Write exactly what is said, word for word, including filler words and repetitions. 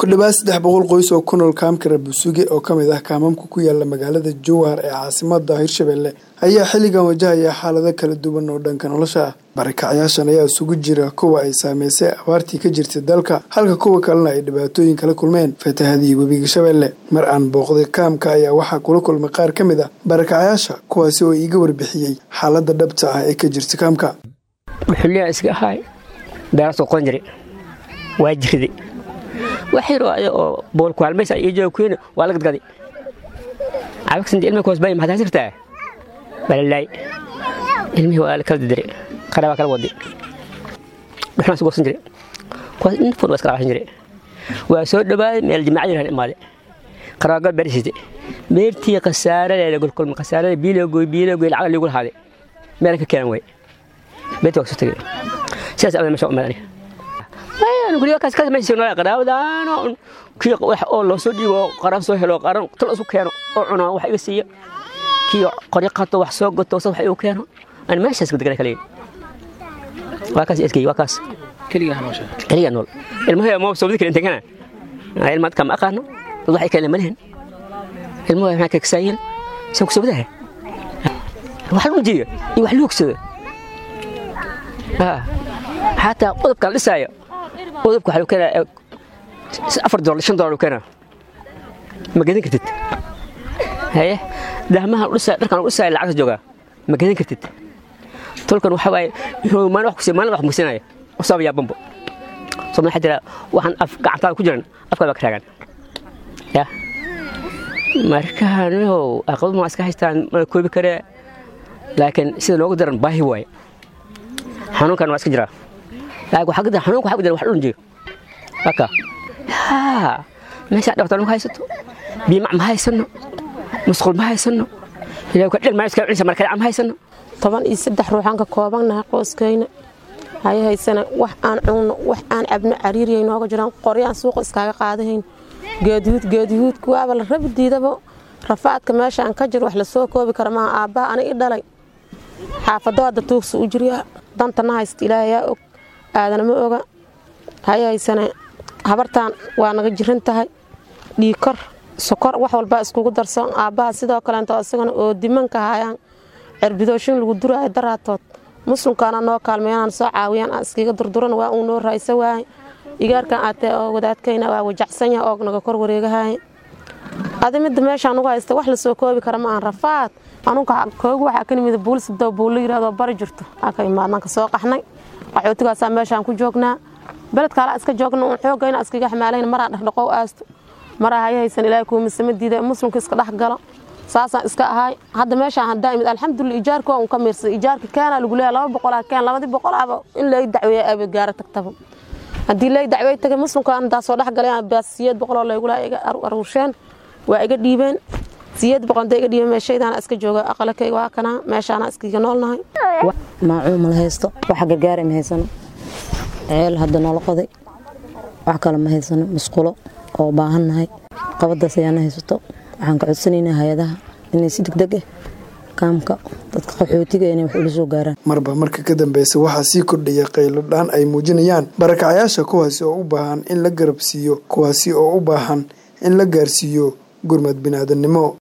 ku dhawaad saddex boqol qoys oo ku nool kaamka Rabusuge oo kamid ah kaamamka ku yaala magaalada Jowhar ee caasimadda Hirshabelle ayaa xilligan wajahaya xaalado kala duwan oo dhanka nolosha ah. Barakacayaashan ayaa isugu jira kuwa ay saameysay abaartii ka jirtay dalka, halka kuwa kalena ay dhibaatooyin kala kulmeen fatahaadii webiga Shabeelle. Mar aan booqday kaamka ayaa waxaa kula kulmay qaar ka mid ah barakacayaasha kuwaasi oo iiga warbixiyay xaaladda dhabta ah ee ka jirta kaamka. Xilliga iska ahay beerto qonjiri waa jiridi waxay raayo oo bool ku halmaysa ay joogeen waa laga gadgadi cabagsan ilmo koos bay maxaa sirtaa balay ilmi waa la kala diray qaraba kala wadi waxaan soo sanjire kuwa in fur waska waxaan jire waa soo dhawaay meel jimaac jiraan imaade qaraaga barisite meertii qasaare la gol qasaare biilo goy biilo goy lacag lagu haade meel ka keenay beeto soo tagay sidaas ama masha Allah أنا أقول لك كذا ما يصير قراءة أنا كي واحد الله سودي وقرأ سوي له قرأ طلع سو كانوا أنا واحد يسيء كي قريقة واحد سوق قط وصل حيو كانوا أنا ما أشوف كذا كلام واكاس إسكي واكاس كلية هنوشة كلية نول المهم ما بسوي ذكر أنت كنا المات كم أقارنه الله يكلم منهن المهم هناك كسائل سوق سوي ده واحد مجيء يوحد لوكسه آه حتى قلب كان لسه ودبك حلو كده أفر دولار شن دولار كنا ما قدين كتير هاي ده ما لسه ده كان لسه العكس جوجا ما قدين كتير طول كانوا حواي هو ما نروح كسي ما نروح مسيناي وصاب يا بمبو صمنا حتى وحن أف قعدت كجرن أفكار بكرهان يا مركان هو أقول ما أسكت هستان ما كوي بكره لكن سيد لو قدرن باهي واي حنون كانوا أسكت جرا لكن حقد حنون وحقد الواحد نجي أكا ها ما شاء الله تعالى هايسته بيمع ما هايسنه مسخول ما هايسنه لو كان ما يسكت عيسى مركز عم هايسنه طبعا يسدح روحانك كوابنا قوس كينا هاي هايسنه وح aan cunno wax aan abna cariiriyay nooga jiraan qoriyaan suuq iskaga qaadayn geediyud geediyud kuwa la rabdiidaba rafaadka meesha aan ka jir wax la soo koobi karo ma aaba ana i dhalay xaafadooda tuugsi u jiriya dantana hayst ilaahay og aadana ma oga hay haysana habartaan waa naga jiran tahay dhiikar sokor wax walba iskugu darsan aabbaha sidoo kale inta asagana oo dimanka hayaan cirbidooshin lagu duray daraatood muslimkaana noo kaalmeeyaan soo caawiyaan askiga durduran waa uu noo raaysa waay igaarkan aatee oo wadaadkayna waa wajacsan yahay oo naga kor wareegahay adimada meeshaan ugu haysta wax la soo koobi kara ma aan rafaad anuga koogu waxa ka nimid booliis doo booli yiraahdo bari jirto aka imaadna ka soo qaxnay waxootigaas meeshaan ku joognaa beledka la iska joogno xoogayna iskaga xamaalayna mar aan dhaqo aasto mar ay haysan ilaahay ku mismadiida muslimka iska dhax galo saasa iska ahay hadda meeshaan hadda imid alxamdulillah ijaarka oo ka meersan ijaarka kaana lagu leeyahay laba boqol keen laba boqol aba in la dacweeyo ay gaar tagtaba hadii la dacweeyo tagay muslimka aan daa soo dhax galay baasiyad boqol oo lagu leeyahay aruusheen waa iga dhiibeen siyad boqol iga dhiibeen meeshaydaan iska jooga aqalkayga waa kana meeshaan iska noolnahay ma cuumul haysto waxa gargaar ma haysano ceel hadda noo qoday wax kale ma haysano musqulo oo baahannahay qabadaas ayaan haysto waxaan ka codsanaynaa hay'adaha inay si degdeg ah kaamka dadka qaxootiga inay wax u soo gaaraan marba marka ka dambeysay waxa sii kordhiyay qaylo dhaan ay muujinayaan barakacayaasha kuwaasi oo u baahan in la garab siiyo kuwaasi oo u baahan in la gaarsiiyo gurmad bini'aadanimo.